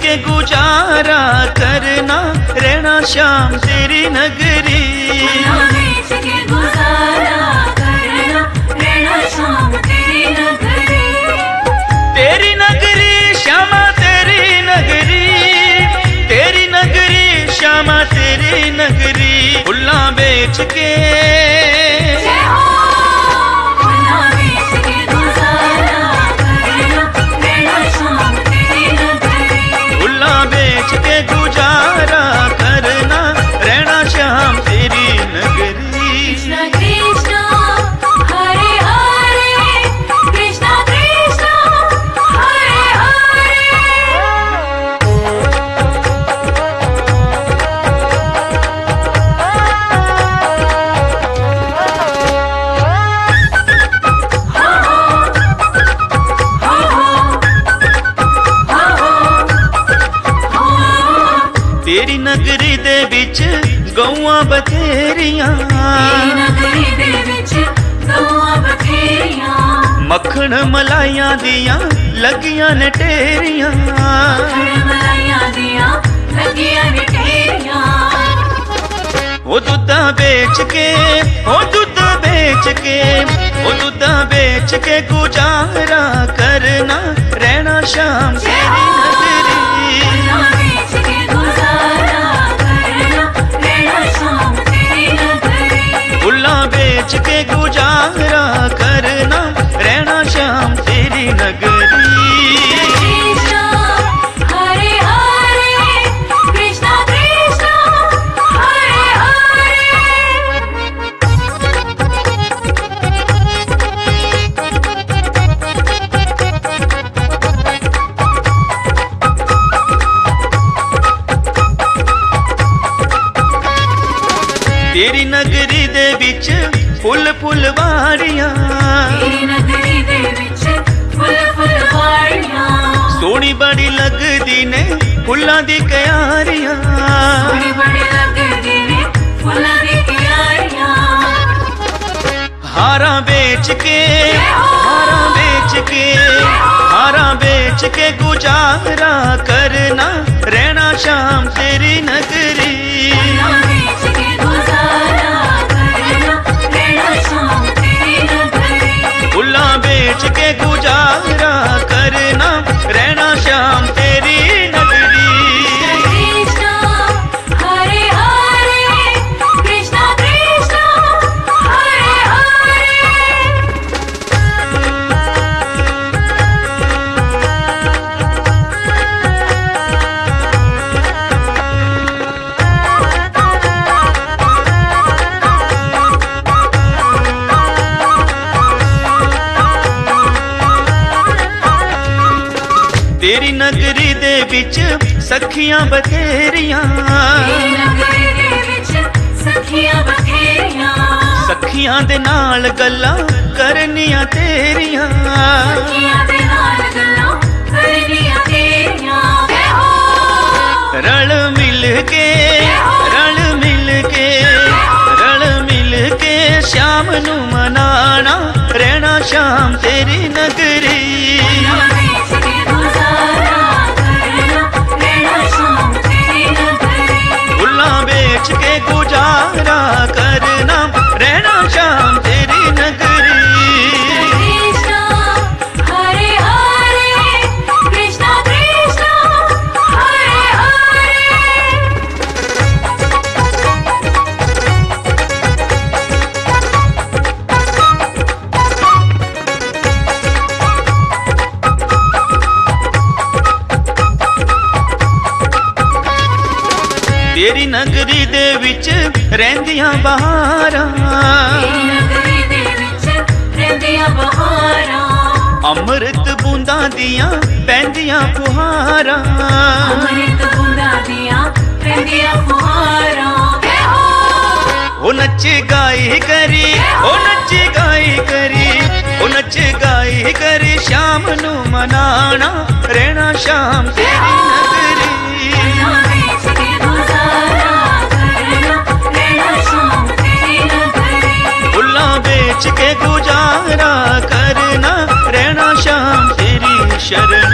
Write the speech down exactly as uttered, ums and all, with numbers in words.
के गुजारा करना, रहना शाम तेरी नगरी। फुल्ला बेच के गुजारा करना, रहना शाम तेरी नगरी। तेरी नगरी श्यामा तेरी नगरी, तेरी नगरी श्यामा तेरी नगरी। फुल्ला बेच के फुल्ला बेच के गुजारा करना, रहना शाम तेरी नगरी। फुल्ला बेच के गुजारा करना, रहना श्याम तेरी नगरी। कृष्णा कृष्णा हरे हरे, कृष्णा कृष्णा हरे हरे। तेरी नगरी दे विच गौआं बथेरियां, तेरी नगरी दे विच गौआं बथेरियां। मक्खण मलाइयां दियां लगियां ने ढेरियां। मलाइयां दियां लगियां ने ढेरियां। वो दुद्धा बेच के, वो दुद्ध बेच के, वो दुद्धा बेच के गुजारा करना, रहना शाम तेरी नगरी। फुल्ला बेच के गुजारा करना, रहना शाम तेरी नगरी। फुल्ला बेच के गुजारा करना, रहना श्याम तेरी नगरी। कृष्णा हरे हरे, कृष्णा कृष्णा हरे हरे। तेरी नगरी दे विच फुल फुलवारियां, तेरी नगरी दे विच फुल फुलवारियां। सोहनी बड़ी लगदी ने फुल्लां दी क्यारियां। बड़ी बड़ी लगदी ने फुल्लां दी क्यारियां। हारा बेच के, हारा बेच के, हारा बेच के गुजारा करना, रहना शाम तेरी नगरी। फुल्ला बेच के गुजारा करना, रहना शाम तेरी नगरी। फुल्ला बेच के गुजारा करना, रहना श्याम तेरी नगरी। कृष्णा हरे हरे, कृष्णा कृष्णा हरे हरे। तेरी नगरी दे विच सखियां बथेरियां, तेरी नगरी दे विच सखियां बथेरियां। सखियां दे नाल गल्लां करनियां तेरियां। सखियां दे नाल गल्लां करनियां तेरियां। जय हो रल मिल के, रल मिल के, रल मिल के श्याम नू मनाना, रहना श्याम तेरी नगरी। फुल्ला बेच के गुजारा करना, रहना शाम तेरी नगरी। फुल्ला बेच के गुजारा करना, रहना श्याम तेरी नगरी। कृष्णा हरे हरे, कृष्णा कृष्णा हरे हरे। तेरी नगरी दे विच रहंदियां बहारां, तेरी नगरी दे विच रहंदियां बहारां। अमृत बूंदां दियां पैंदियां फुहारां। अमृत बूंदां दियां पैंदियां फुहारां। जय हो ओ नच गाई करी, ओ नच गाई करी, ओ नच गाई करी श्याम नू मनाना, रहना श्याम तेरी नगरी। फुल्ला बेच के गुजारा करना, रहना शाम तेरी नगरी। फुल्ला बेच के गुजारा करना, रहना श्याम तेरी शरण।